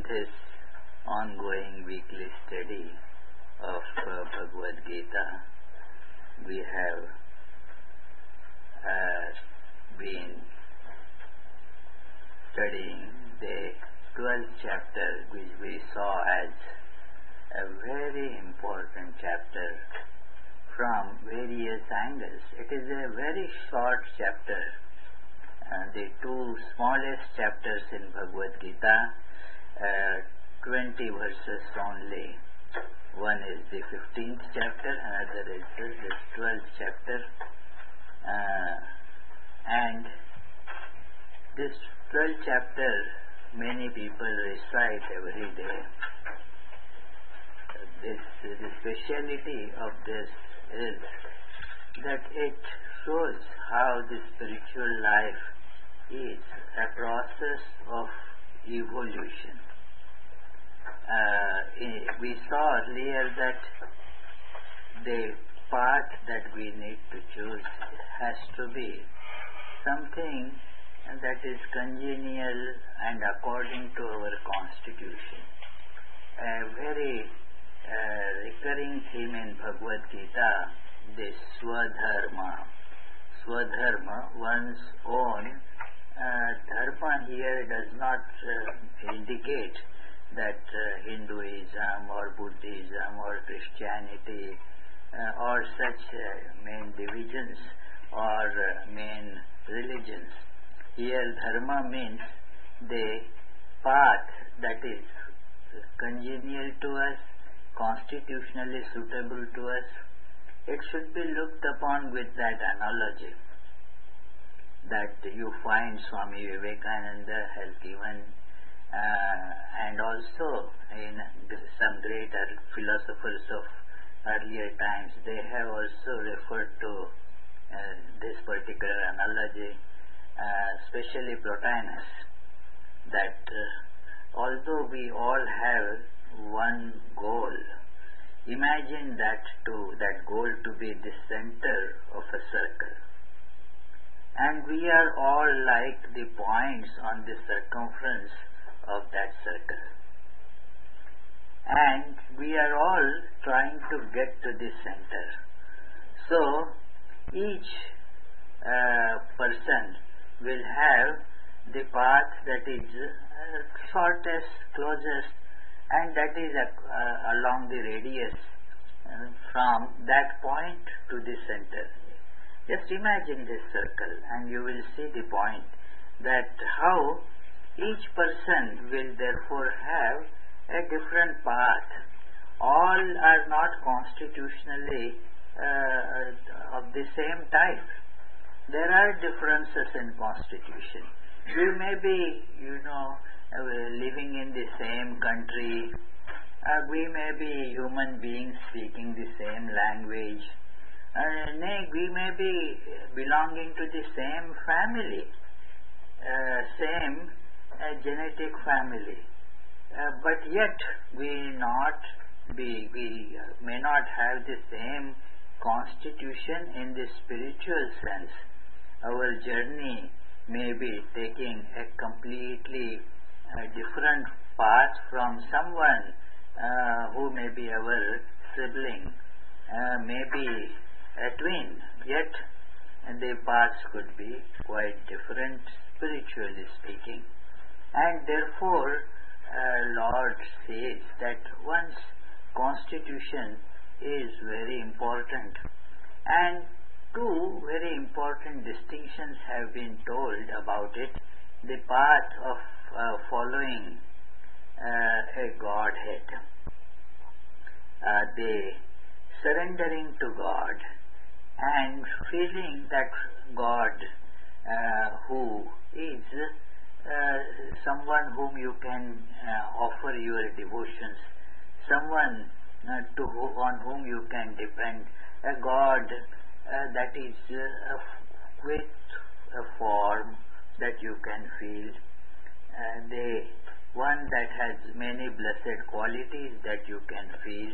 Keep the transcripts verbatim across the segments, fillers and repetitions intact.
this ongoing weekly study of uh, Bhagavad Gita, we have uh, been studying the twelfth chapter, which we saw as a very important chapter from various angles. It is a very short chapter. Uh, the two smallest chapters in Bhagavad Gita, uh, twenty verses only. One is the fifteenth chapter, another is the twelfth chapter. Uh, and this twelfth chapter, many people recite every day. This, the speciality of this is that it shows how the spiritual life is a process of evolution. Uh, we saw earlier that the path that we need to choose has to be something that is congenial and according to our constitution. A very uh, recurring theme in Bhagavad Gita, the Swadharma. Swadharma, one's own uh, dharma here does not uh, indicate that uh, Hinduism or Buddhism or Christianity uh, or such uh, main divisions or uh, main religions. Here dharma means the path that is congenial to us, constitutionally suitable to us. It should be looked upon with that analogy that you find Swami Vivekananda has given, uh, and also in some great philosophers of earlier times, they have also referred to uh, this particular analogy, uh, especially Plotinus, that uh, although we all have one goal, imagine that to that goal to be the center of a circle, and we are all like the points on the circumference of that circle, and we are all trying to get to the center. So each uh, person will have the path that is uh, shortest, closest, and that is uh, uh, along the radius uh, from that point to the center. Just imagine this circle and you will see the point, that how each person will therefore have a different path. All are not constitutionally uh, of the same type. There are differences in constitution. We may be, you know, uh, living in the same country. Uh, we may be human beings speaking the same language. Uh, nay, we may be belonging to the same family, uh, same uh, genetic family, uh, but yet we not be, we may not have the same constitution in the spiritual sense. Our journey may be taking a completely uh, different path from someone uh, who may be our sibling, uh, maybe a twin, yet the paths could be quite different spiritually speaking. And therefore uh, Lord says that one's constitution is very important, and two very important distinctions have been told about it. The path of uh, following uh, a Godhead, uh, the surrendering to God and feeling that God uh, who is uh, someone whom you can uh, offer your devotions, someone uh, to who, on whom you can depend, a God uh, that is uh, with a form that you can feel, uh, the one that has many blessed qualities that you can feel.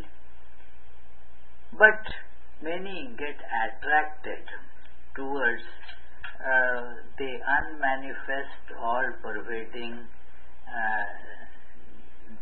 But many get attracted towards uh, the unmanifest, all-pervading uh,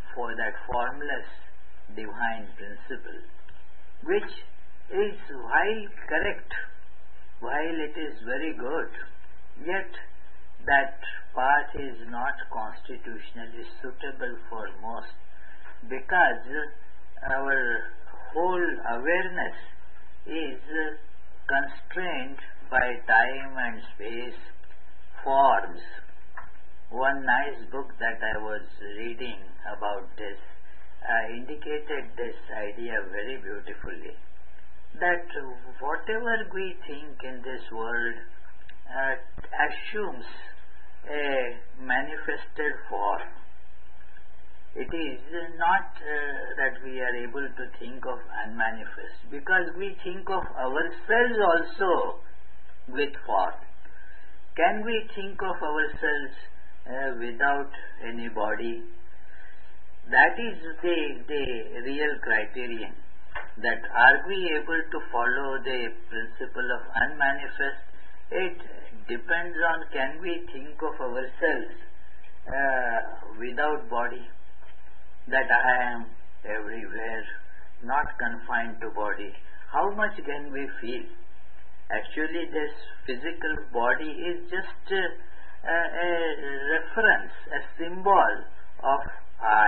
formless divine principle, which is, while correct, while it is very good, yet that path is not constitutionally suitable for most, because our whole awareness is constrained by time and space, forms. One nice book that I was reading about this uh, indicated this idea very beautifully, that whatever we think in this world uh, assumes a manifested form. It is not uh, that we are able to think of unmanifest, because we think of ourselves also with form. Can we think of ourselves uh, without any body? That is the, the real criterion, that are we able to follow the principle of unmanifest? It depends on, can we think of ourselves uh, without body, that I am everywhere, not confined to body. How much can we feel? Actually, this physical body is just uh, a, a reference, a symbol of I.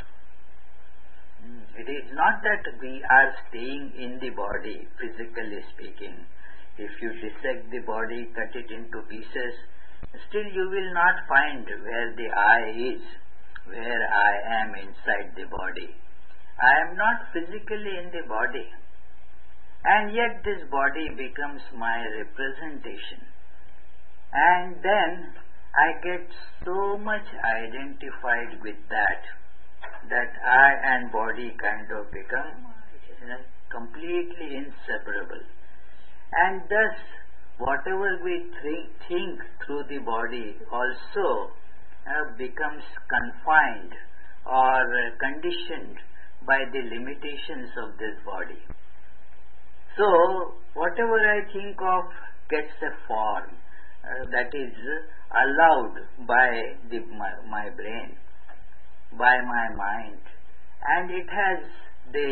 It is not that we are staying in the body, physically speaking. If you dissect the body, cut it into pieces, still you will not find where the I is, where I am inside the body. I am not physically in the body, and yet this body becomes my representation. And then I get so much identified with that, that I and body kind of become you know, completely inseparable. And thus, whatever we th- think through the body also uh, becomes confined or uh, conditioned by the limitations of this body. So, whatever I think of gets a form uh, that is allowed by the, my, my brain, by my mind, and it has the,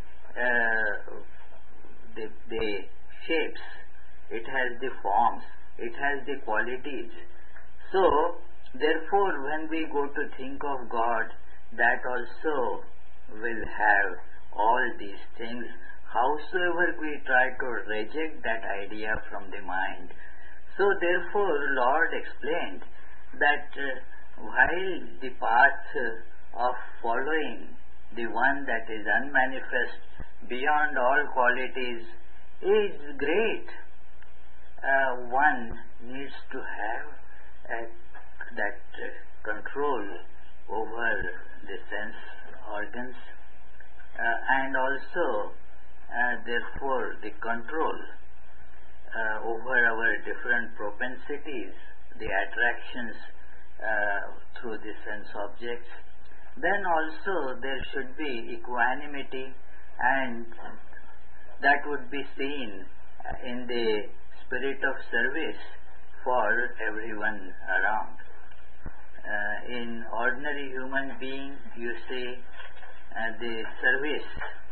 uh, the, the shapes, it has the forms, it has the qualities. So, therefore, when we go to think of God, that also will have all these things, howsoever we try to reject that idea from the mind. So, therefore, Lord explained that uh, while the path uh, of following the one that is unmanifest beyond all qualities is great, uh, one needs to have uh, that uh, control over the sense organs uh, and also uh, therefore the control uh, over our different propensities, the attractions uh, through the sense objects. Then also there should be equanimity, and that would be seen in the spirit of service for everyone around. Uh, in ordinary human being, you see, uh, the service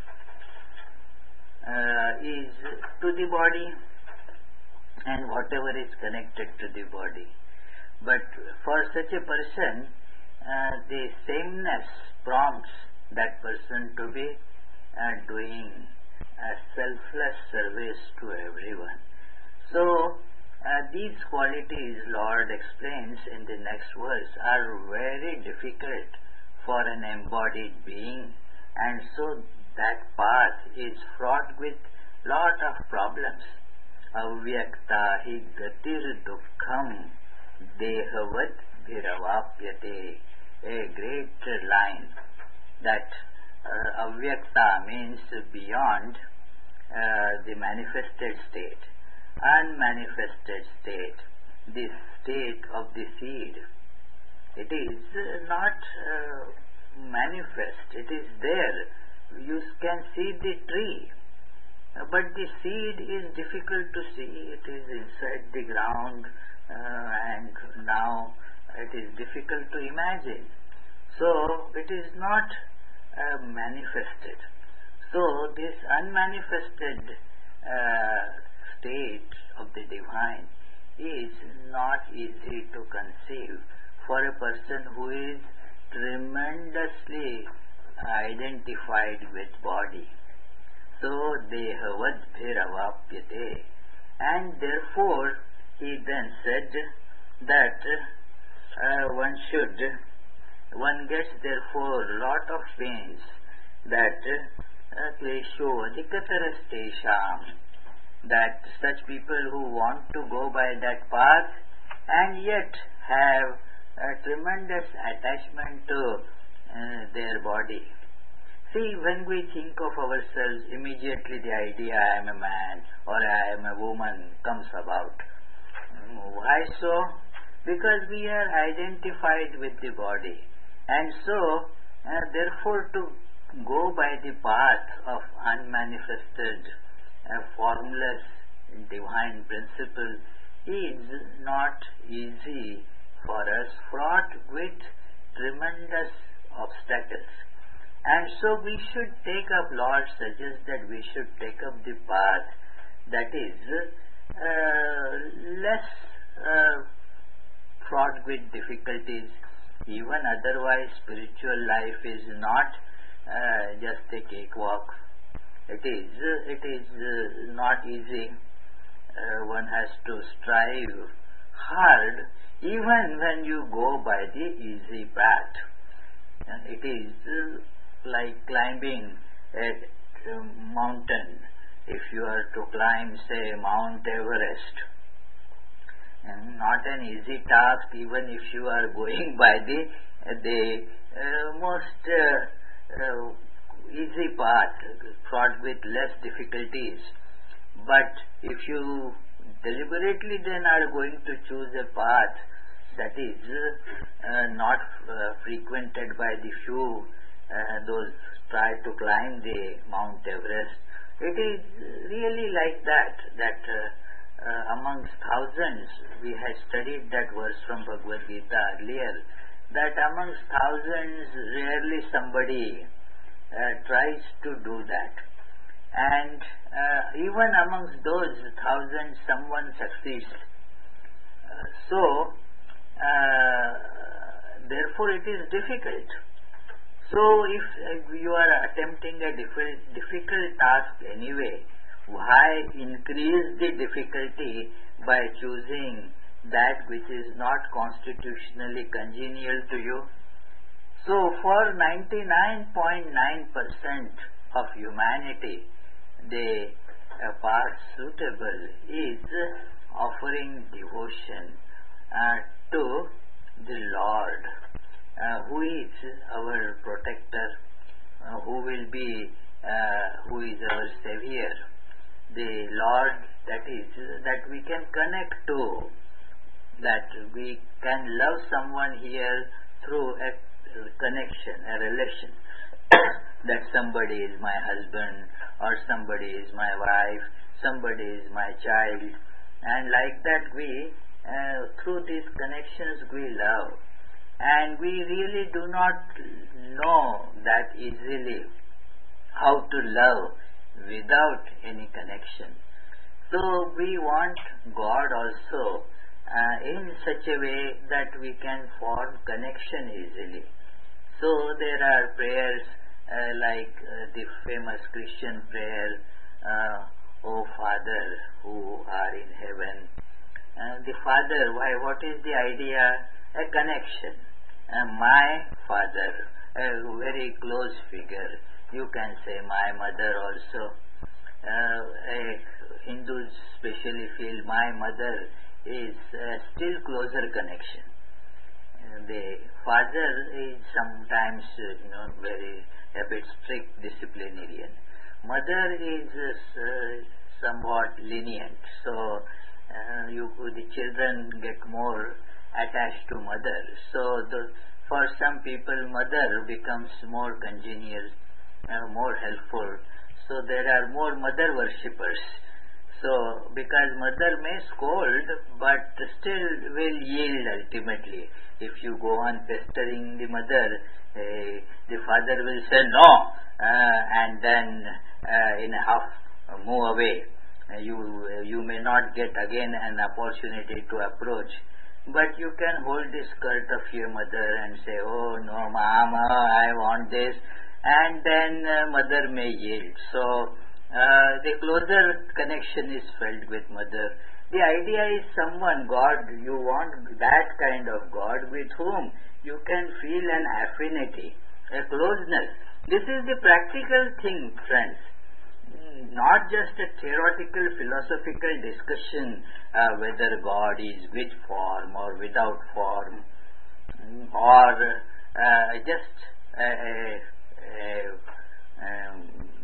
uh, is to the body and whatever is connected to the body. But for such a person, uh, the sameness prompts that person to be uh, doing a selfless service to everyone. So, uh, these qualities, Lord explains in the next verse, are very difficult for an embodied being, and so that path is fraught with lot of problems. Avyakta hi gatir dukkham dehavat bhiravapyate. A great line that uh, avyakta means beyond uh, the manifested state, unmanifested state, the state of the seed. It is uh, not uh, manifest, it is there. You can see the tree, uh, but the seed is difficult to see. It is inside the ground uh, and now it is difficult to imagine. So it is not uh, manifested. So this unmanifested uh, state of the divine is not easy to conceive for a person who is tremendously identified with body. So dehavat bhiravapyate, and therefore he then said that uh, one should, one gets therefore lot of pains, that klesho adhikatarastesham, that such people who want to go by that path and yet have a tremendous attachment to uh, their body. See, when we think of ourselves, immediately the idea I am a man or I am a woman comes about. Why so? Because we are identified with the body, and so uh, therefore to go by the path of unmanifested, uh, formless divine principle is not easy for us, fraught with tremendous obstacles. And so we should take up, Lord suggests that we should take up the path that is uh, less uh, fraught with difficulties. Even otherwise spiritual life is not uh, just a cakewalk. It is, it is uh, not easy. Uh, one has to strive hard even when you go by the easy path. And it is uh, like climbing a uh, mountain. If you are to climb, say, Mount Everest, and not an easy task even if you are going by the uh, the uh, most uh, uh, easy path, fraught with less difficulties. But if you deliberately then are going to choose a path that is uh, not uh, frequented by the few, uh, those try to climb the Mount Everest, it is really like that, that uh, uh, amongst thousands, we had studied that verse from Bhagavad Gita earlier, that amongst thousands, rarely somebody uh, tries to do that. And uh, even amongst those thousands, someone succeeds. Uh, so, uh, therefore it is difficult. So if uh, you are attempting a diffi- difficult task anyway, why increase the difficulty by choosing that which is not constitutionally congenial to you? So for ninety-nine point nine percent of humanity, the uh, path suitable is offering devotion uh, to the Lord, uh, who is our protector, uh, who will be, uh, who is our Savior, the Lord that is, that we can connect to, that we can love someone here through a connection, a relation. That somebody is my husband, or somebody is my wife, somebody is my child, and like that we, uh, through these connections we love, and we really do not know that easily how to love without any connection. So we want God also uh, in such a way that we can form connection easily. So there are prayers uh, like uh, the famous Christian prayer, uh, O Father who are in heaven. Uh, the Father, why? What is the idea? A connection. Uh, my Father, a very close figure. You can say my mother also. Uh, a Hindus specially feel my mother is a still closer connection. The father is sometimes, you know, very a bit strict disciplinarian. Mother is uh, somewhat lenient. So uh, you, the children get more attached to mother. So the, for some people, mother becomes more congenial, uh, more helpful. So there are more mother worshippers. So because mother may scold, but still will yield ultimately. If you go on pestering the mother, uh, the father will say no, uh, and then uh, in a half uh, move away. Uh, you you may not get again an opportunity to approach, but you can hold the skirt of your mother and say, oh no mama, I want this, and then uh, mother may yield. So uh, the closer connection is felt with mother. The idea is someone, God, you want that kind of God with whom you can feel an affinity, a closeness. This is the practical thing, friends. Not just a theoretical philosophical discussion uh, whether God is with form or without form, or uh, just uh, uh, um,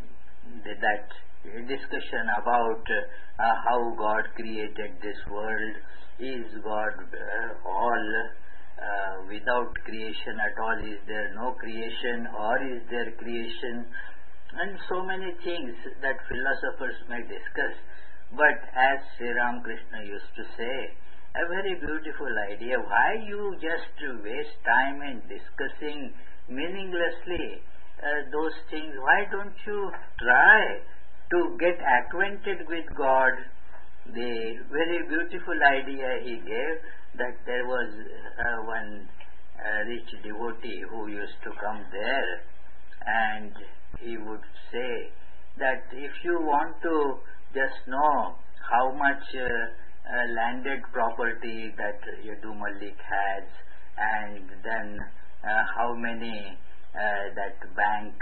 that discussion about uh, how God created this world. Is God uh, all uh, without creation at all? Is there no creation, or is there creation? And so many things that philosophers may discuss. But as Sri Ramakrishna used to say, a very beautiful idea. Why you just waste time in discussing meaninglessly uh, those things? Why don't you try to get acquainted with God? The very beautiful idea he gave, that there was uh, one uh, rich devotee who used to come there, and he would say that if you want to just know how much uh, uh, landed property that Yadu Malik has, and then uh, how many uh, that bank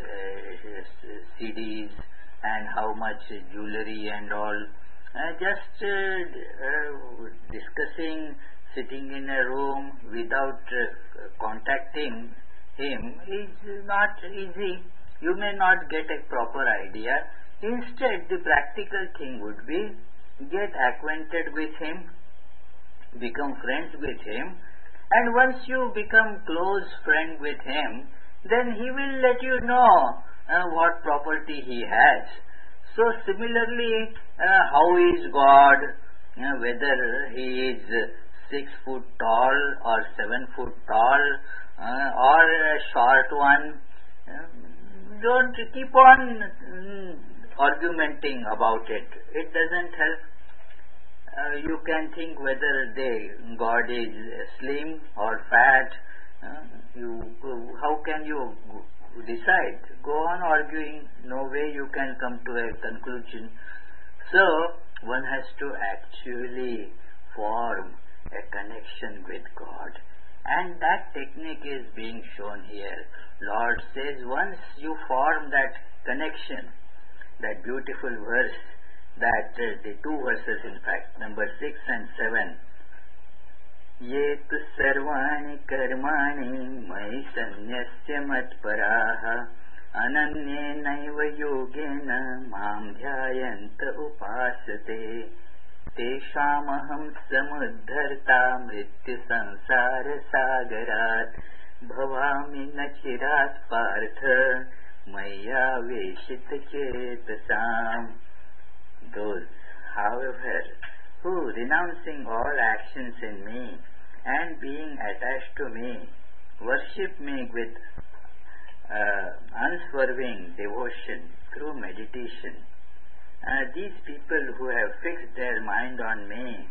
uh, C Ds, and how much jewelry and all, uh, just uh, uh, discussing, sitting in a room without uh, contacting him is not easy. You may not get a proper idea. Instead, the practical thing would be get acquainted with him, become friends with him, and once you become close friend with him, then he will let you know uh, what property he has. So similarly, uh, how is God, uh, whether he is six foot tall or seven foot tall, uh, or a short one, uh, don't keep on mm, argumenting about it. It doesn't help. Uh, you can think whether they, God is slim or fat. Uh, you, how can you decide? Go on arguing. No way you can come to a conclusion. So one has to actually form a connection with God. And that technique is being shown here. Lord says, once you form that connection, that beautiful verse, that uh, the two verses in fact, number six and seven, Ye tu sarvani karmani mai sanyasya matparaha ananye naiva yogena mam dhyayanta upasate Teshamaham samuddharta mrityu sansara sagarat bhavami nachirat partha maya veshita chetasam. Those, however, who renouncing all actions in me and being attached to me, worship me with uh, unswerving devotion through meditation, Uh, these people who have fixed their mind on me,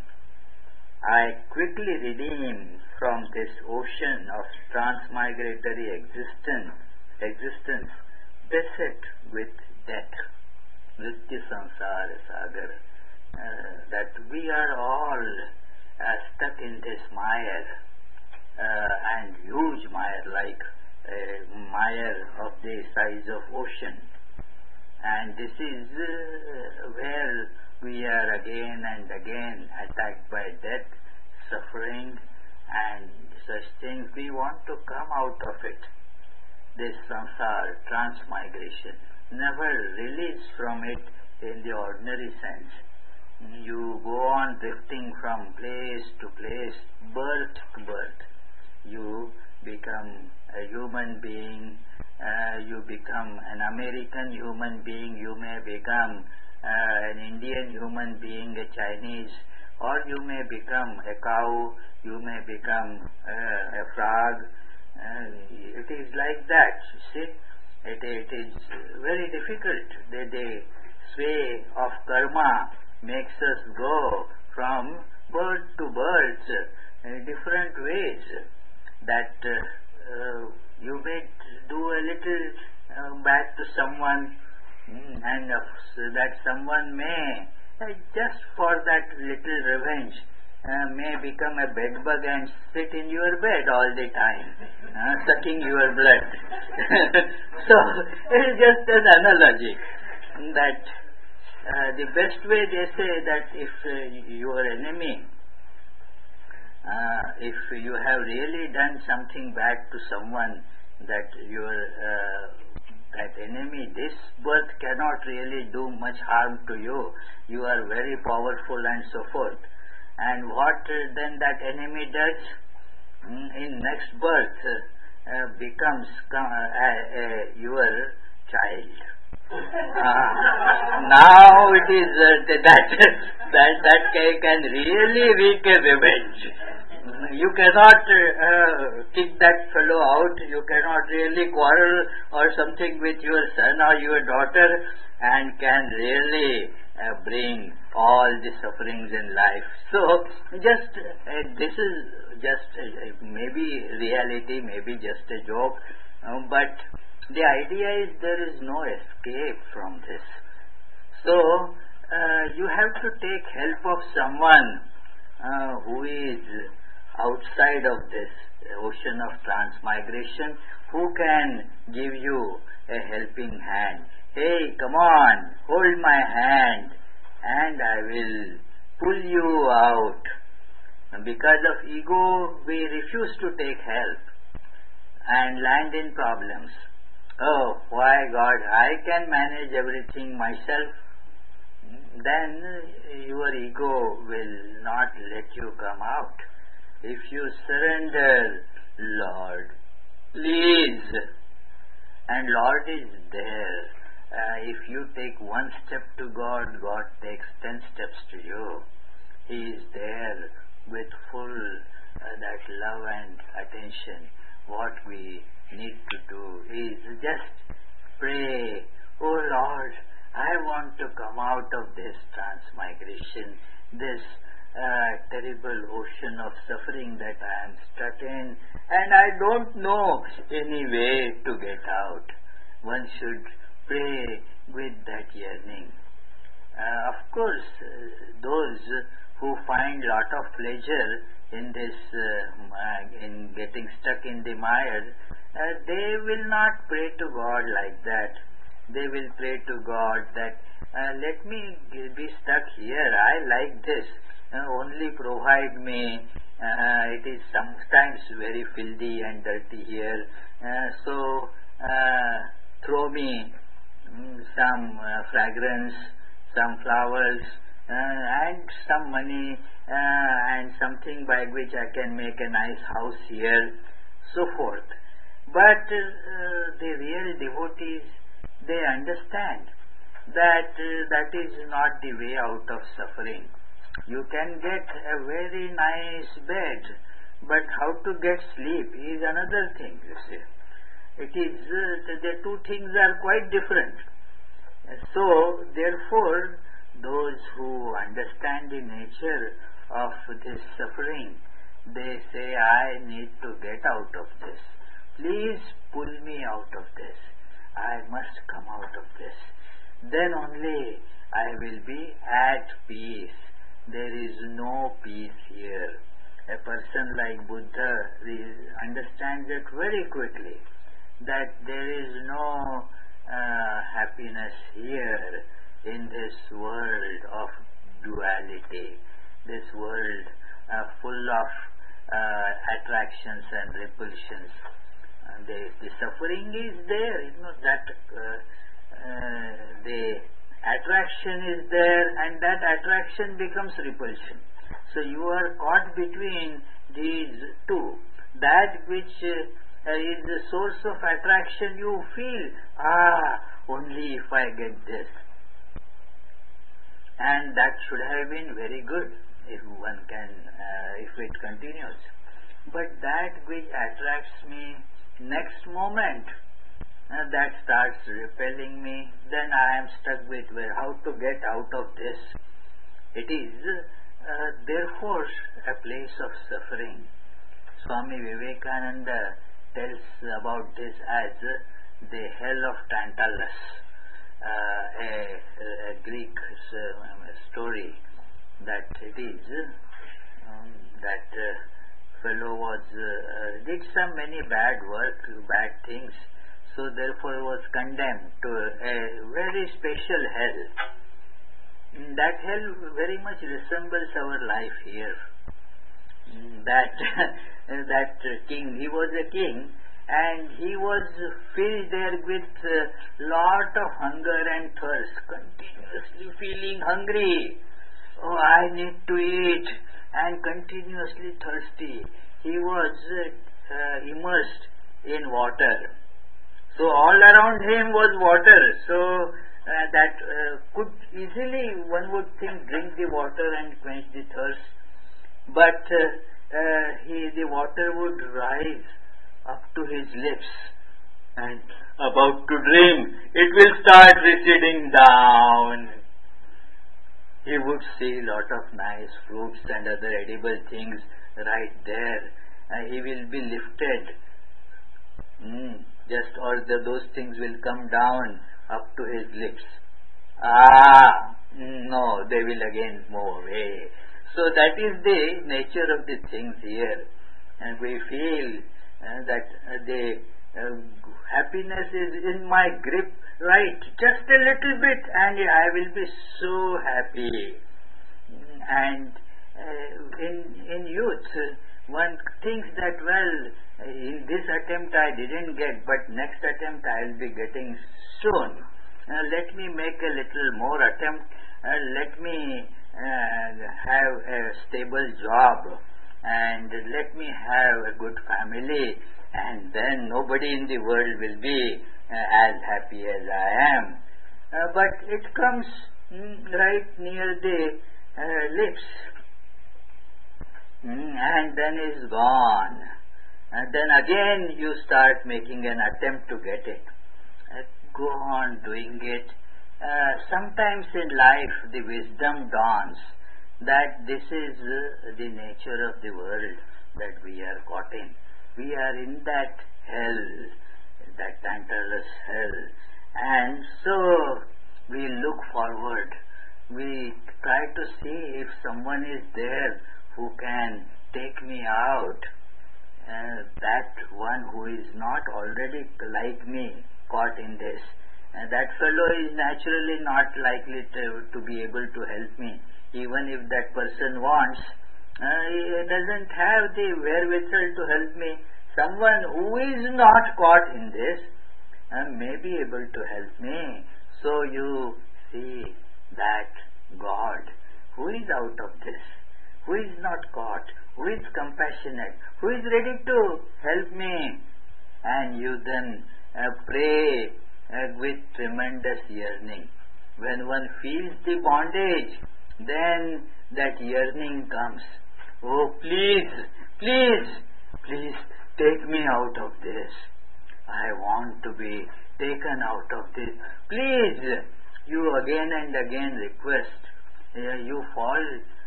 I quickly redeem from this ocean of transmigratory existence, existence beset with death, Mrityu Sansara Sagar, uh, that we are all uh, stuck in this mire, uh, and huge mire, like a mire of the size of ocean. And this is uh, where we are again and again attacked by death, suffering, and such things. We want to come out of it. This samsara, transmigration, never release from it in the ordinary sense. You go on drifting from place to place, birth to birth. You become a human being. Uh, you become an American human being, you may become uh, an Indian human being, a Chinese, or you may become a cow, you may become uh, a frog. Uh, if it is like that. You see, it, it is very difficult. The, the sway of karma makes us go from birth to birth in different ways. That uh, uh, you may do a little uh, bad to someone, mm, and uh, that someone may, uh, just for that little revenge, Uh, may become a bedbug and sit in your bed all the time, uh, sucking your blood. So, it is just an analogy that uh, the best way they say that if uh, your enemy, uh, if you have really done something bad to someone, that your uh, that enemy, this birth cannot really do much harm to you, you are very powerful and so forth. And what uh, then that enemy does mm, in next birth uh, becomes uh, uh, uh, your child. Uh, now it is uh, that that that can really wreak a revenge. You cannot uh, kick that fellow out. You cannot really quarrel or something with your son or your daughter, and can really uh, bring all the sufferings in life. So, just uh, this is just uh, maybe reality, maybe just a joke, uh, but the idea is there is no escape from this. So, uh, you have to take help of someone uh, who is outside of this ocean of transmigration, who can give you a helping hand. Hey, come on, hold my hand, and I will pull you out. And because of ego, we refuse to take help and land in problems. Oh, why God, I can manage everything myself. Then your ego will not let you come out. If you surrender, Lord, please, and Lord is there. Uh, if you take one step to God, God takes ten steps to you. He is there with full uh, that love and attention. What we need to do is just pray, oh Lord, I want to come out of this transmigration, this uh, terrible ocean of suffering that I am stuck in, and I don't know any way to get out. One should pray with that yearning. Uh, of course, uh, those who find lot of pleasure in this, uh, in getting stuck in the mire, uh, they will not pray to God like that. They will pray to God that, uh, let me be stuck here. I like this. Uh, only provide me. Uh, it is sometimes very filthy and dirty here. Uh, so, uh, throw me some uh, fragrance, some flowers, uh, and some money, uh, and something by which I can make a nice house here, so forth. But uh, the real devotees, they understand that uh, that is not the way out of suffering. You can get a very nice bed, but how to get sleep is another thing, you see. It is, uh, the two things are quite different. So, therefore, those who understand the nature of this suffering, they say, I need to get out of this. Please pull me out of this. I must come out of this. Then only I will be at peace. There is no peace here. A person like Buddha understands it very quickly, that there is no uh, happiness here in this world of duality, this world uh, full of uh, attractions and repulsions. And the, the suffering is there, you know, that uh, uh, the attraction is there, and that attraction becomes repulsion. So you are caught between these two. That which uh, Uh, is the source of attraction, you feel, ah, only if I get this. And that should have been very good if one can, uh, if it continues. But that which attracts me next moment uh, that starts repelling me. Then I am stuck with where, how to get out of this. It is uh, therefore a place of suffering. Swami Vivekananda tells about this as the hell of Tantalus, uh, a, a Greek uh, story that it is um, that uh, fellow was uh, did some many bad work, bad things, so therefore was condemned to a very special hell. That hell very much resembles our life here. That that king, he was a king, and he was filled there with a lot of hunger and thirst, continuously feeling hungry. Oh, I need to eat, and continuously thirsty. He was uh, immersed in water. So all around him was water. So uh, that uh, could easily, one would think, drink the water and quench the thirst. But uh, uh, he, the water would rise up to his lips, and about to drink, it will start receding down. He would see lot of nice fruits and other edible things right there, and he will be lifted. Mm, just all the, those things will come down up to his lips. Ah, no, they will again move away. So that is the nature of the things here, and we feel uh, that uh, the uh, happiness is in my grip, right? Just a little bit, and I will be so happy. And uh, in in youth, uh, one thinks that, well, in this attempt I didn't get, but next attempt I will be getting soon. Uh, let me make a little more attempt. Uh, let me uh, have a stable job, and let me have a good family, and then nobody in the world will be uh, as happy as I am. Uh, but it comes mm, right near the uh, lips, mm, and then is gone. And then again you start making an attempt to get it. Uh, go on doing it. Uh, sometimes in life the wisdom dawns that this is uh, the nature of the world that we are caught in. We are in that hell, that Tantalus hell, and so we look forward. We try to see if someone is there who can take me out. Uh, that one who is not already like me caught in this. Uh, that fellow is naturally not likely to, to be able to help me. Even if that person wants, uh, he doesn't have the wherewithal to help me. Someone who is not caught in this uh, may be able to help me. So you see that God, who is out of this, who is not caught, who is compassionate, who is ready to help me, and you then uh, pray uh, with tremendous yearning. When one feels the bondage, then that yearning comes. Oh, please, please, please take me out of this. I want to be taken out of this. Please, you again and again request. Uh, you fall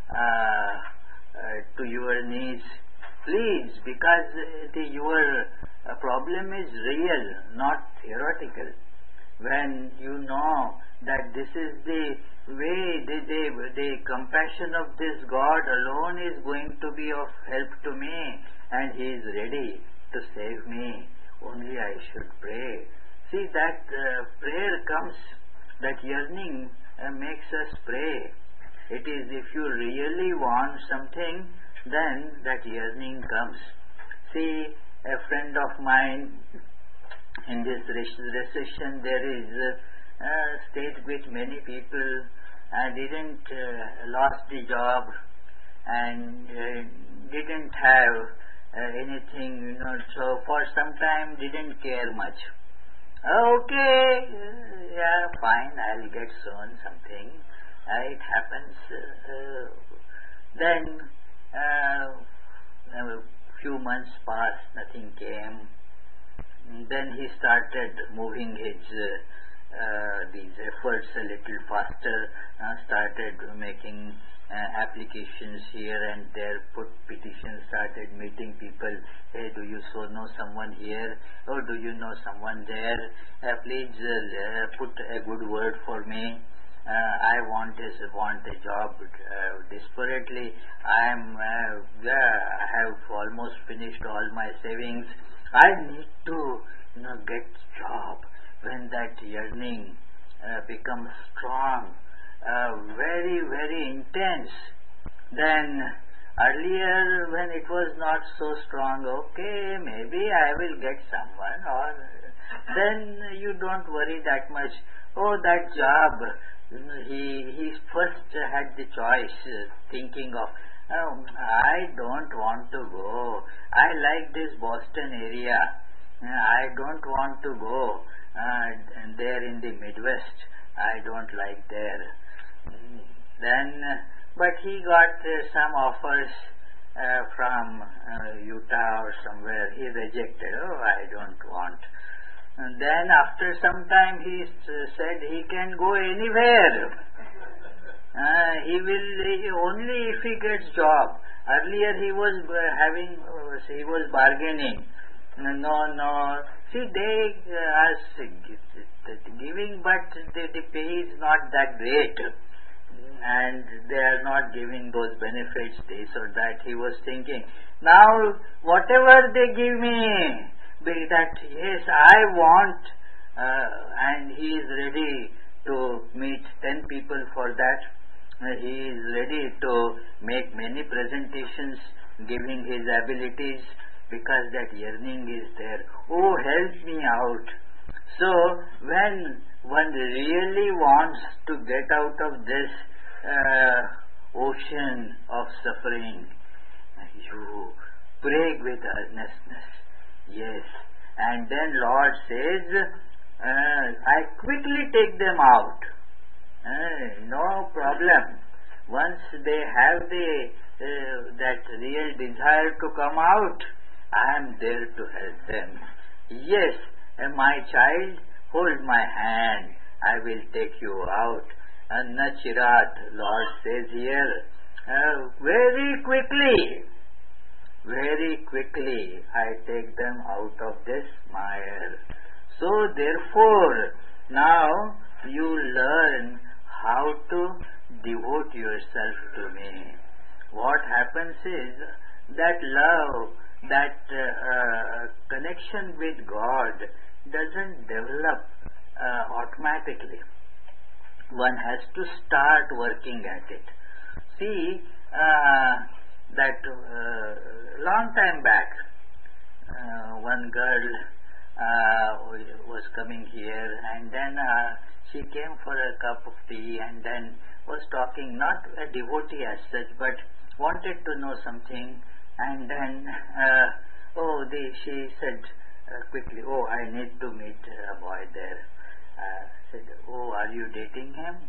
uh, uh, to your knees. Please, because uh, the, your uh, problem is real, not theoretical. When you know that this is the way, the, the, the compassion of this God alone is going to be of help to me, and He is ready to save me, only I should pray. See, that uh, prayer comes, that yearning uh, makes us pray. It is, if you really want something, then that yearning comes. See, a friend of mine, in this recession, there is uh, uh, stayed with many people, and didn't uh, lost the job, and uh, didn't have uh, anything, you know, so for some time didn't care much. Okay, uh, yeah, fine, I'll get soon something. Uh, it happens. Uh, then uh, a few months passed, nothing came. Then he started moving his uh, uh, these efforts a little faster, uh, started making uh, applications here and there, put petitions, started meeting people. Hey, do you so know someone here? Or do you know someone there? Uh, please uh, put a good word for me. Uh, I want is want a job uh, desperately. I am uh, yeah, I have almost finished all my savings. I need to you know get job. When that yearning uh, becomes strong, uh, very very intense, then earlier when it was not so strong, okay, maybe I will get someone, or then you don't worry that much. Oh, that job. He he first had the choice, uh, thinking of, oh, I don't want to go. I like this Boston area. Uh, I don't want to go uh, there in the Midwest. I don't like there. Mm, Then, uh, but he got uh, some offers uh, from uh, Utah or somewhere. He rejected. Oh, I don't want. And then after some time he said he can go anywhere. Uh, he will he, only if he gets job. Earlier he was uh, having, uh, he was bargaining. No, no. See, they uh, are giving, but the, the pay is not that great. And they are not giving those benefits, this or that. He was thinking, now whatever they give me, be that, yes, I want, uh, and he is ready to meet ten people for that. Uh, he is ready to make many presentations, giving his abilities, because that yearning is there. Oh, help me out. So, when one really wants to get out of this uh, ocean of suffering, you pray with earnestness. Yes, and then Lord says, uh, I quickly take them out. Uh, no problem. Once they have the uh, that real desire to come out, I am there to help them. Yes, uh, my child, hold my hand. I will take you out. Anna Chirat, Lord says here, uh, very quickly. Very quickly I take them out of this mire. So therefore, now you learn how to devote yourself to me. What happens is that love, that uh, uh, connection with God doesn't develop uh, automatically. One has to start working at it. See, uh, that uh, long time back, uh, one girl uh, was coming here, and then uh, she came for a cup of tea, and then was talking, not a devotee as such, but wanted to know something, and then uh, oh, they, she said uh, quickly, oh, I need to meet a boy there. Uh, said, oh, are you dating him?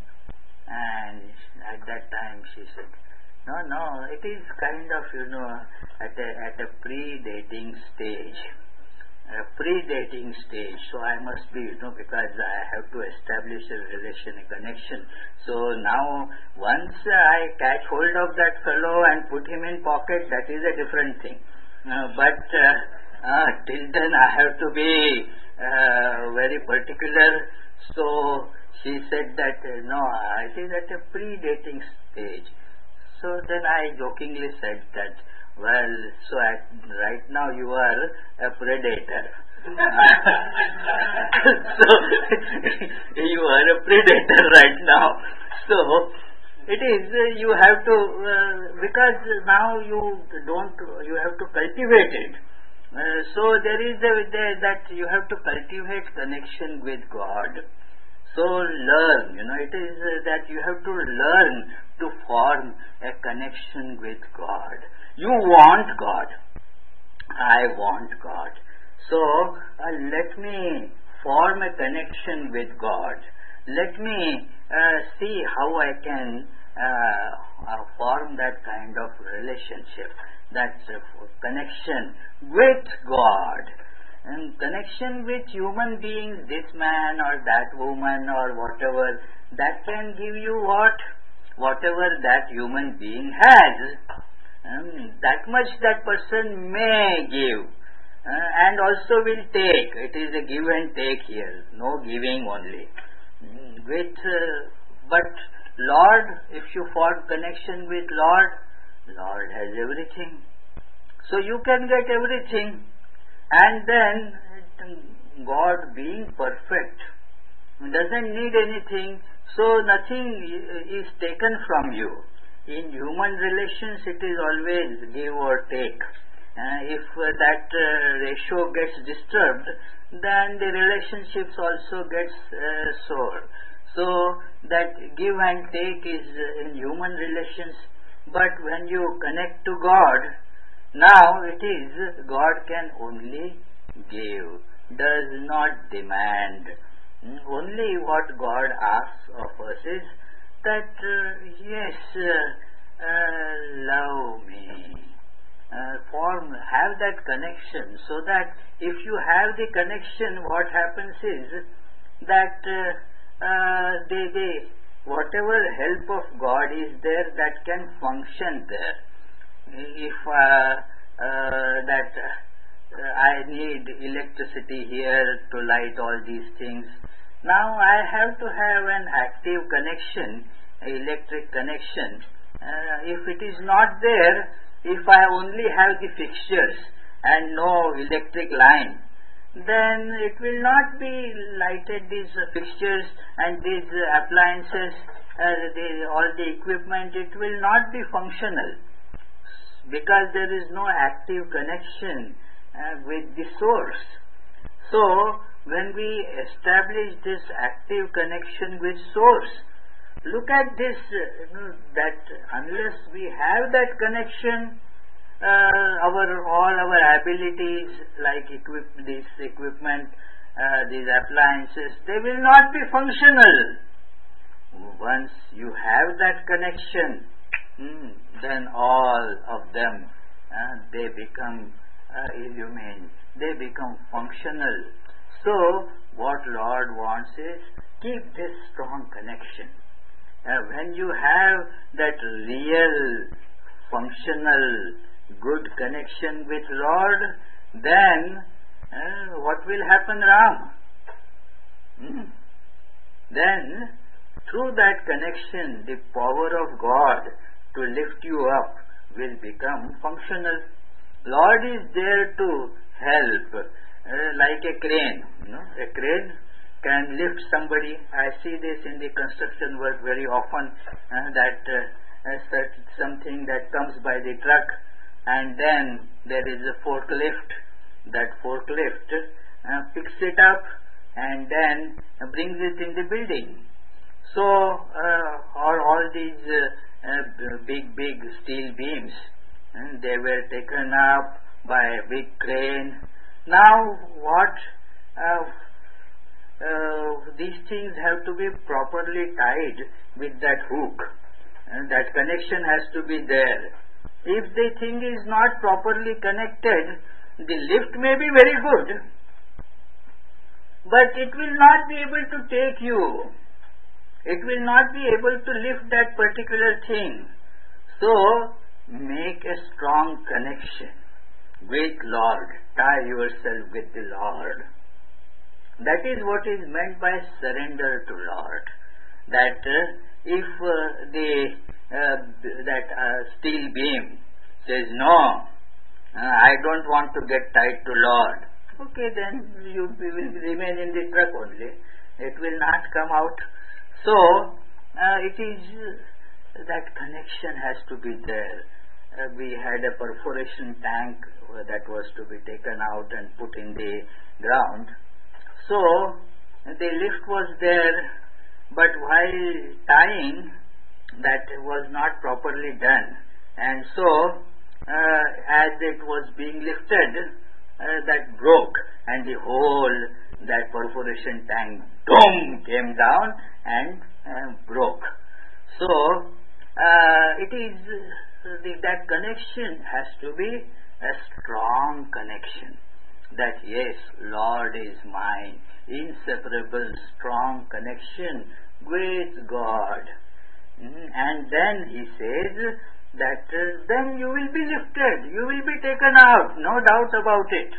And at that time she said, no, no, it is kind of, you know, at a, at a pre-dating stage. A pre-dating stage. So I must be, you know, because I have to establish a relation, a connection. So now, once I catch hold of that fellow and put him in pocket, that is a different thing. Uh, but uh, uh, till then I have to be uh, very particular. So she said that, uh, no, it is at a pre-dating stage. So then I jokingly said that, well, so at, right now you are a predator. So you are a predator right now. So it is, uh, you have to, uh, because now you don't, you have to cultivate it. Uh, so there is a, there, that you have to cultivate connection with God. So learn, you know, it is uh, that you have to learn to form a connection with God. You want God. I want God. So uh, let me form a connection with God. Let me uh, see how I can uh, uh, form that kind of relationship, that uh, connection with God. And connection with human beings, this man or that woman or whatever, that can give you what? Whatever that human being has. Um, that much that person may give. Uh, and also will take. It is a give and take here. No giving only. Mm, with, uh, but Lord, if you form connection with Lord, Lord has everything. So you can get everything. And then God being perfect doesn't need anything, so nothing is taken from you. In human relations it is always give or take. Uh, if uh, that uh, ratio gets disturbed, then the relationships also gets uh, sore. So that give and take is uh, in human relations. But when you connect to God, now it is God can only give, does not demand. Only what God asks of us is that uh, yes, uh, uh, love me, uh, form, have that connection, so that if you have the connection, what happens is that uh, uh, they, they, whatever help of God is there, that can function there. If uh, uh, that uh, I need electricity here to light all these things, now I have to have an active connection, electric connection. Uh, if it is not there, if I only have the fixtures and no electric line, then it will not be lighted, these uh, fixtures and these uh, appliances, uh, the, all the equipment, it will not be functional, because there is no active connection uh, with the source. So when we establish this active connection with source, look at this, uh, you know, that unless we have that connection, uh, our all our abilities like equip this equipment, uh, these appliances, they will not be functional. Once you have that connection, Hmm, then all of them, uh, they become uh, illumined, they become functional. So what Lord wants is, keep this strong connection. Uh, when you have that real, functional, good connection with Lord, then uh, what will happen, Ram? Hmm? Then through that connection, the power of God to lift you up will become functional. Lord is there to help, uh, like a crane. You know, a crane can lift somebody. I see this in the construction work very often, uh, that uh, something that comes by the truck, and then there is a forklift. That forklift uh, picks it up and then brings it in the building. So uh, or all these uh, uh, big big steel beams, and they were taken up by a big crane. Now what uh, uh, these things have to be properly tied with that hook, and that connection has to be there. If the thing is not properly connected, the lift may be very good, but it will not be able to take you. It will not be able to lift that particular thing. So make a strong connection with Lord. Tie yourself with the Lord. That is what is meant by surrender to Lord. That uh, if uh, the uh, that uh, steel beam says, no, uh, I don't want to get tied to Lord, okay, then you will remain in the truck only. It will not come out. So uh, it is uh, that connection has to be there. Uh, we had a perforation tank uh, that was to be taken out and put in the ground. So the lift was there, but while tying, that was not properly done, and so uh, as it was being lifted, uh, that broke, and the whole that perforation tank boom came down and uh, broke. So uh, it is uh, the, that connection has to be a strong connection. that yes, Lord is mine, inseparable, strong connection with God. Mm, and then he says that uh, then you will be lifted, you will be taken out, no doubt about it.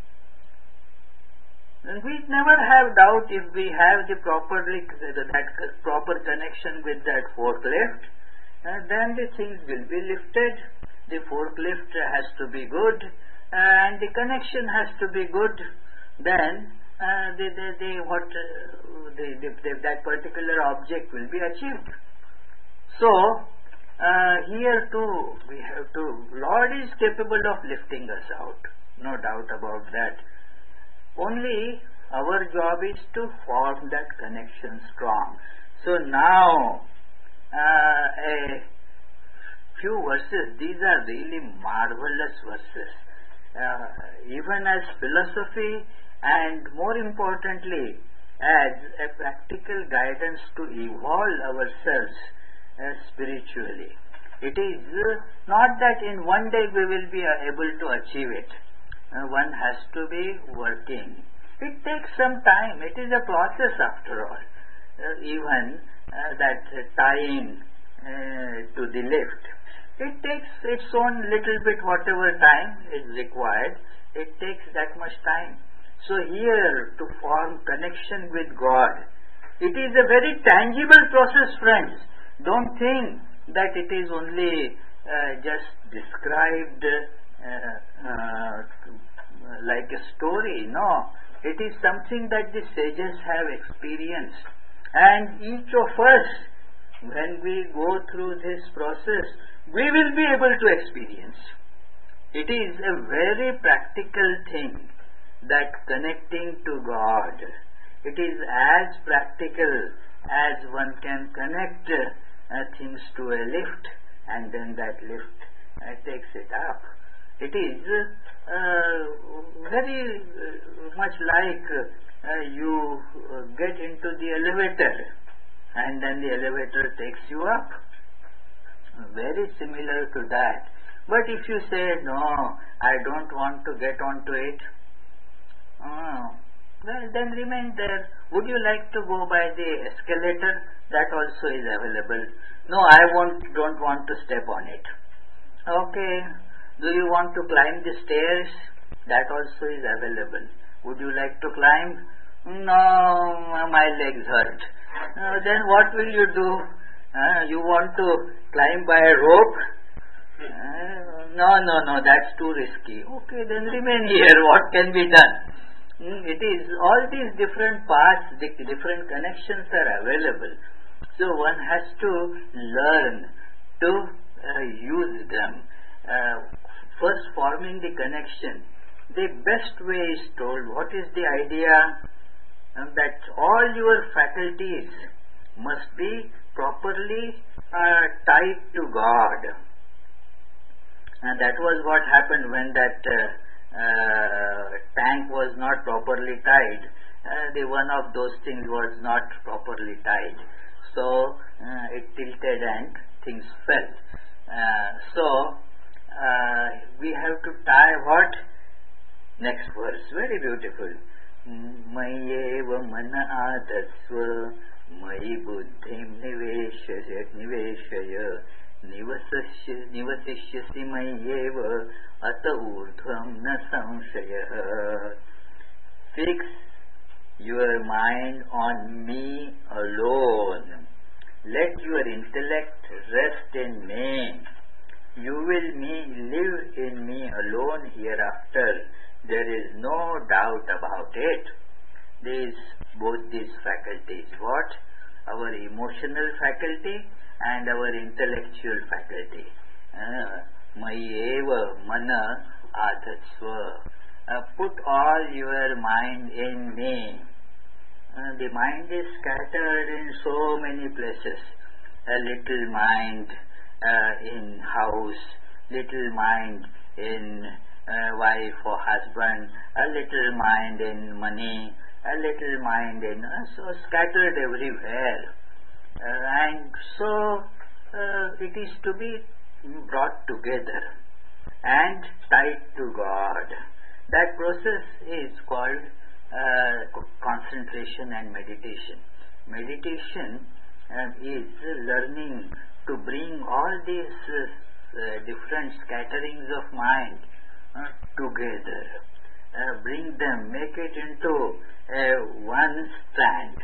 And we never have doubt if we have the properly that proper connection with that forklift, uh, then the things will be lifted. The forklift has to be good, uh, and the connection has to be good. Then uh, the, the, the, what, uh, the, the, the, that particular object will be achieved. So uh, here too we have to. Lord is capable of lifting us out, no doubt about that. Only our job is to form that connection strong. So now uh, a few verses, these are really marvelous verses. Uh, even as philosophy and more importantly as a practical guidance to evolve ourselves uh, spiritually. It is uh, not that in one day we will be uh, able to achieve it. Uh, one has to be working. It takes some time. It is a process after all. Uh, even uh, that uh, tying uh, to the lift, it takes its own little bit, whatever time is required. It takes that much time. So here, to form connection with God, it is a very tangible process, friends. Don't think that it is only uh, just described uh, uh, like a story. No, it is something that the sages have experienced, and each of us, when we go through this process, we will be able to experience. It is a very practical thing, that connecting to God. It is as practical as one can connect uh, things to a lift, and then that lift uh, takes it up. It is uh, very uh, much like uh, you uh, get into the elevator and then the elevator takes you up. Very similar to that. But if you say, no, I don't want to get onto it, uh, well, then remain there. Would you like to go by the escalator? That also is available. No, I won't, don't want to step on it. Okay. Do you want to climb the stairs? That also is available. Would you like to climb? No, my legs hurt. Uh, then what will you do? Uh, you want to climb by a rope? Uh, no, no, no, that's too risky. Okay, then remain here. What can be done? Mm, it is, all these different paths, the different connections are available. So one has to learn to uh, use them. Uh, first forming the connection. The best way is told. What is the idea? Um, that all your faculties must be properly uh, tied to God. And that was what happened when that uh, uh, tank was not properly tied. Uh, the one of those things was not properly tied. So uh, it tilted and things fell. Uh, so uh, we have to tie what? Next verse, very beautiful. Mayeva mana adasva mayi buddhim niveshaya niveshaya nivasasya nivasishyasi mayeva ata urdhvam na samshaya. Fix your mind on me alone. Let your intellect rest in me. You will me, live in me alone hereafter. There is no doubt about it. These, both these faculties, what? Our emotional faculty and our intellectual faculty. Mayeva mana adhatsva. Uh, put all your mind in me. Uh, the mind is scattered in so many places. A little mind uh, in house, little mind in uh, wife or husband, a little mind in money, a little mind in, uh, so scattered everywhere. Uh, and so uh, it is to be brought together and tied to God. That process is called uh, concentration and meditation. Meditation uh, is learning to bring all these uh, uh, different scatterings of mind uh, together, uh, bring them, make it into uh, one strand.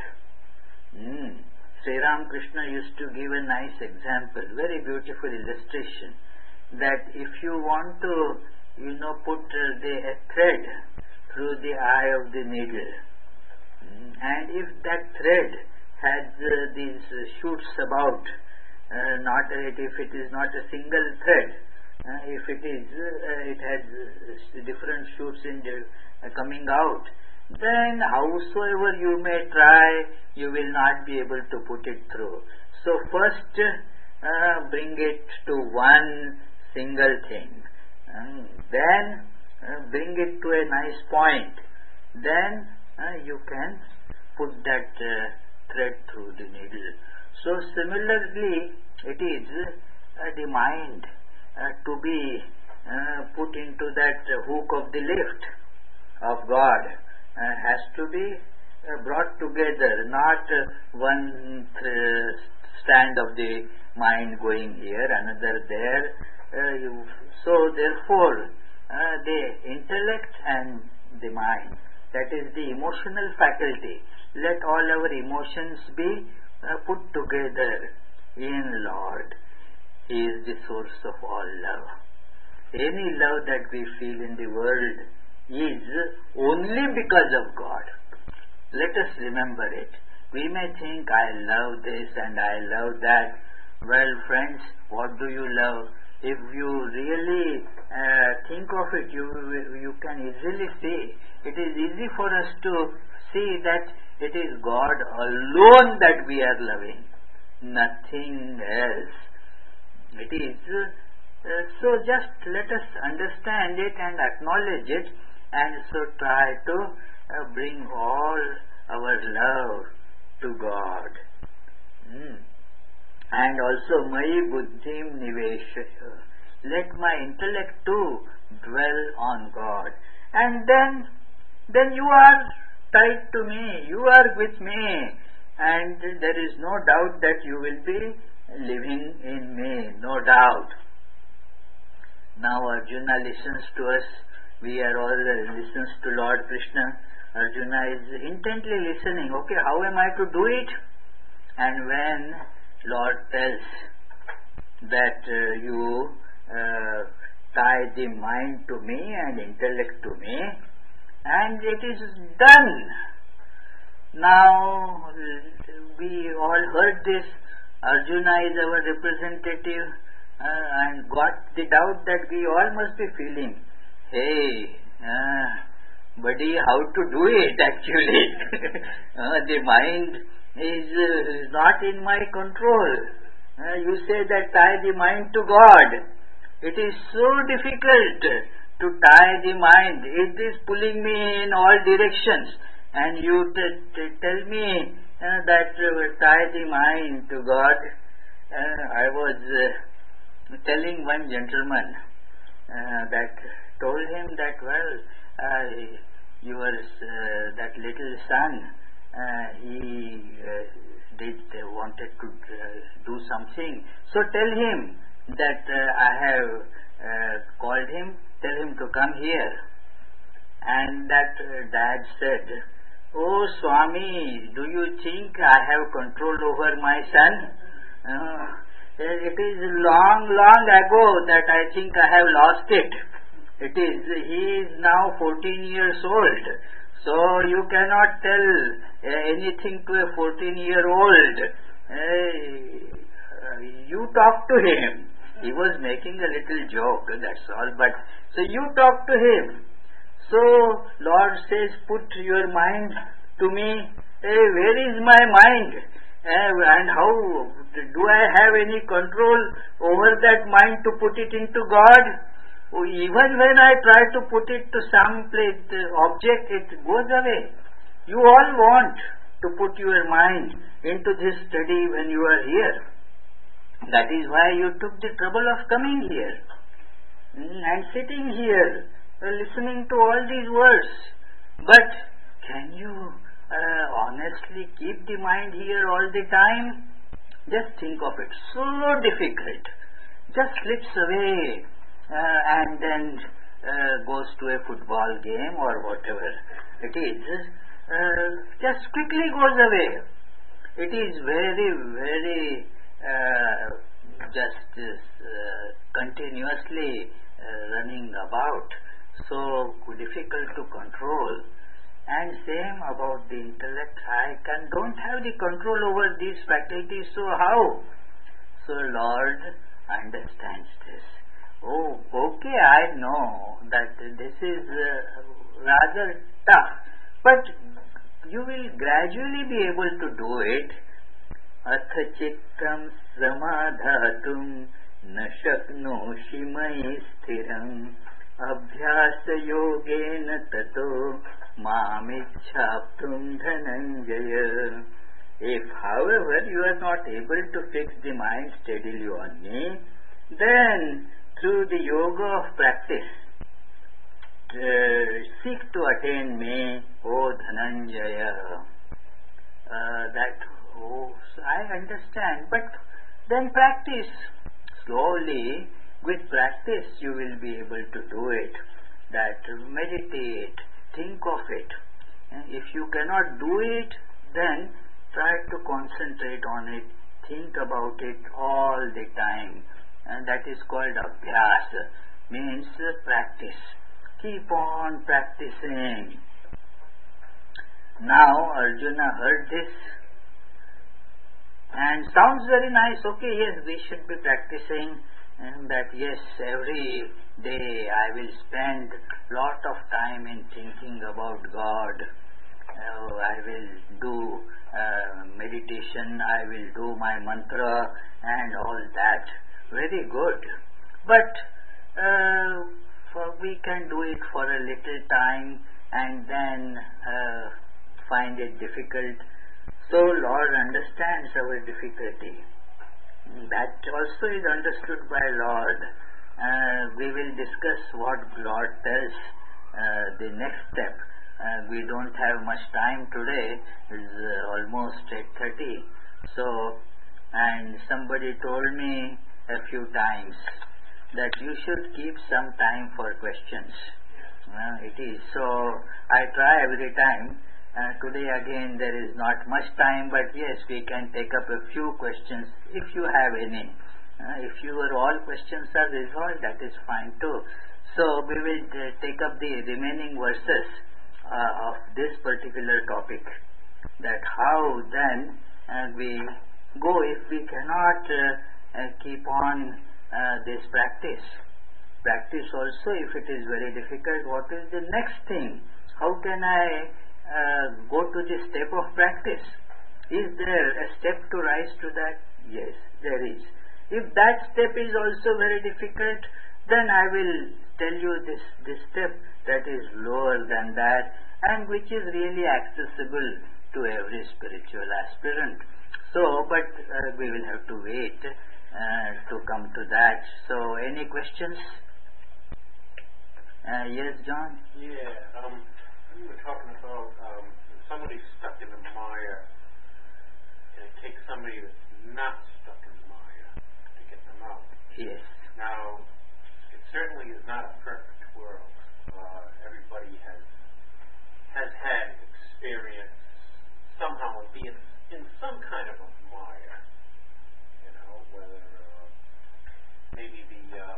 Mm. Sri Ramakrishna used to give a nice example, very beautiful illustration, that if you want to, you know, put uh, the a thread through the eye of the needle, mm, and if that thread has uh, these uh, shoots about, uh, not uh, if it is not a single thread, uh, if it is, uh, it has uh, different shoots in the, uh, coming out, then howsoever you may try, you will not be able to put it through. So first uh, bring it to one single thing, and then uh, bring it to a nice point, then uh, you can put that uh, thread through the needle. So similarly, it is uh, the mind uh, to be uh, put into that uh, hook of the lift of God. Uh, has to be uh, brought together, not uh, one th- stand of the mind going here, another there. Uh, you, so therefore, uh, the intellect and the mind, that is the emotional faculty, let all our emotions be uh, put together in Lord. He is the source of all love. Any love that we feel in the world is only because of God. Let us remember it. We may think, I love this and I love that. Well, friends, what do you love? If you really uh, think of it, you you can easily see. It is easy for us to see that it is God alone that we are loving, nothing else. It is uh, so. Just let us understand it and acknowledge it, and so try to uh, bring all our love to God. Mm. And also, Mayi Buddhim Niveshaya. Let my intellect too dwell on God. And then, then you are tied to me, you are with me, and there is no doubt that you will be living in me, no doubt. Now Arjuna listens to us. We are all uh, listens to Lord Krishna. Arjuna is intently listening. Okay, how am I to do it? And when Lord tells that uh, you uh, tie the mind to me and intellect to me, and it is done. Now we all heard this. Arjuna is our representative uh, and got the doubt that we all must be feeling. Hey, uh, buddy, how to do it actually? uh, the mind is uh, not in my control. Uh, you say that tie the mind to God. It is so difficult to tie the mind. It is pulling me in all directions. And you t- t- tell me uh, that uh, tie the mind to God. Uh, I was uh, telling one gentleman uh, that told him that, well, uh, your uh, that little son, uh, he uh, did uh, wanted to uh, do something. So tell him that uh, I have uh, called him. Tell him to come here. And that uh, dad said, "Oh Swami, do you think I have control over my son? Uh, it is long, long ago that I think I have lost it. It is, he is now fourteen years old. So you cannot tell uh, anything to a fourteen year old. Uh, you talk to him." He was making a little joke, that's all. But so you talk to him. So Lord says, put your mind to me. Hey, where is my mind? Uh, and how do I have any control over that mind to put it into God? Oh, even when I try to put it to some place, object, it goes away. You all want to put your mind into this study when you are here. That is why you took the trouble of coming here and sitting here uh, listening to all these words. But can you uh, honestly keep the mind here all the time? Just think of it. So difficult. Just slips away uh, and then uh, goes to a football game or whatever it is. Uh, just quickly goes away. It is very, very uh, just uh, continuously uh, running about, so difficult to control. And same about the intellect. I can don't have the control over these faculties, so how? So Lord understands this. Oh, okay, I know that this is uh, rather tough, but you will gradually be able to do it. Atha chittam samadhatum na shaknoshi mai sthiram abhyasa yogena tato mamichhaptum dhananjaya. If, however, you are not able to fix the mind steadily on me, then through the yoga of practice, uh, seek to attain me, O Dhananjaya. Uh, that, oh, I understand, but then practice. Slowly, with practice, you will be able to do it. That meditate, think of it. And if you cannot do it, then try to concentrate on it, think about it all the time. And that is called abhyas, means practice. Keep on practicing. Now Arjuna heard this and sounds very nice. Okay, yes, we should be practicing, and that yes, every day I will spend lot of time in thinking about God. Uh, I will do uh, meditation, I will do my mantra and all that. Very good. But uh, for we can do it for a little time and then uh, find it difficult. So Lord understands our difficulty. That also is understood by Lord. Uh, we will discuss what Lord tells uh, the next step. Uh, we don't have much time today. It's uh, almost eight thirty. So, and somebody told me a few times that you should keep some time for questions. Uh, it is so. I try every time. Uh, today again there is not much time, but yes, we can take up a few questions if you have any. Uh, if your all questions are resolved, that is fine too. So we will uh, take up the remaining verses uh, of this particular topic. That how then uh, we go if we cannot uh, uh, keep on uh, this practice. Practice also, if it is very difficult, what is the next thing? How can I uh, go to the step of practice? Is there a step to rise to that? Yes, there is. If that step is also very difficult, then I will tell you this, this step that is lower than that and which is really accessible to every spiritual aspirant. So, but uh, we will have to wait uh, to come to that. So, any questions? Uh, yes, John? Yeah, um, we were talking about um, somebody's stuck in the mire, and it takes somebody that's not stuck in the mire to get them out. Yes. Now, it certainly is not a perfect world. Uh, everybody has has had experience somehow of being in some kind of a mire. You know, whether uh, maybe the uh,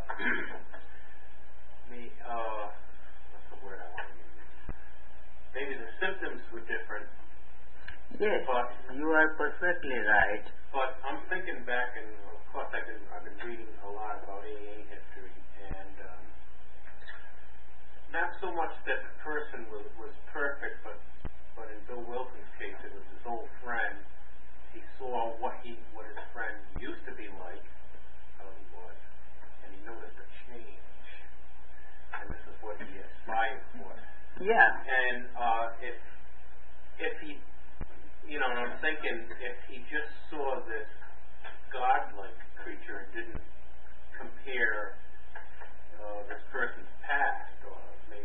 me uh, what's the word I want to use? Maybe the symptoms were different. Yes, but you are perfectly right. But I'm thinking back, and of course I've been I've been reading a lot about A A history, and um, not so much that the person was, was perfect, but but in Bill Wilson's case, it was his old friend. He saw what he what his friend used to be like, how he was, and he noticed a change, and this is what he aspired for. Yeah. And uh, if if he You know, and I'm thinking if he just saw this godlike creature and didn't compare uh, this person's past, or maybe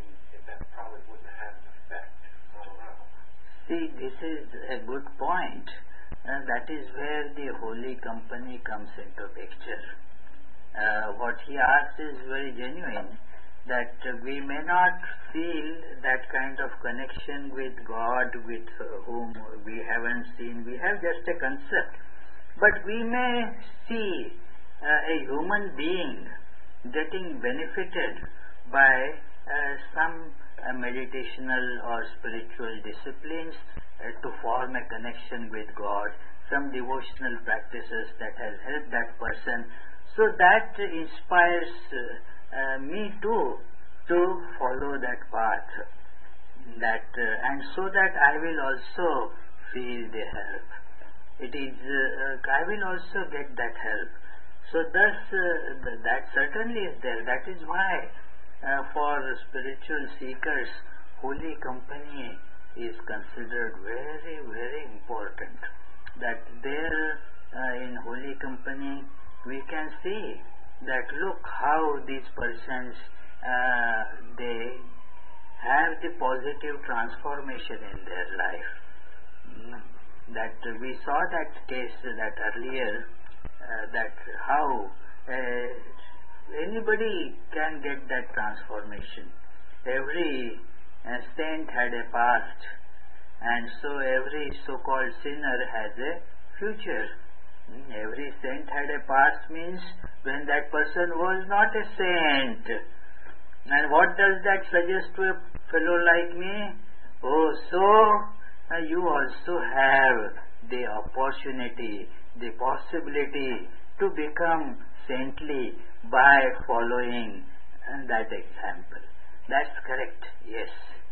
See, this is a good point. Uh, that is where the Holy Company comes into picture. Uh, what he asks is very genuine, that uh, we may not feel that kind of connection with God with uh, whom we haven't seen. We have just a concept. But we may see uh, a human being getting benefited by uh, some uh, meditational or spiritual disciplines uh, to form a connection with God, some devotional practices that has helped that person. So that inspires uh, uh, me too to follow that path, that uh, and so that I will also feel the help. It is uh, I will also get that help. So thus uh, th- that certainly is there. That is why uh, for spiritual seekers, Holy Company is considered very, very important. That there uh, in Holy Company we can see that look how these persons uh, they have the positive transformation in their life. Mm. That uh, we saw that case that earlier, uh, that how uh, anybody can get that transformation. Every uh, saint had a past, and so every so-called sinner has a future. Mm, every saint had a past means when that person was not a saint. And what does that suggest to a fellow like me? Oh, so uh, you also have the opportunity, the possibility to become saintly by following uh, that example. That's correct, yes.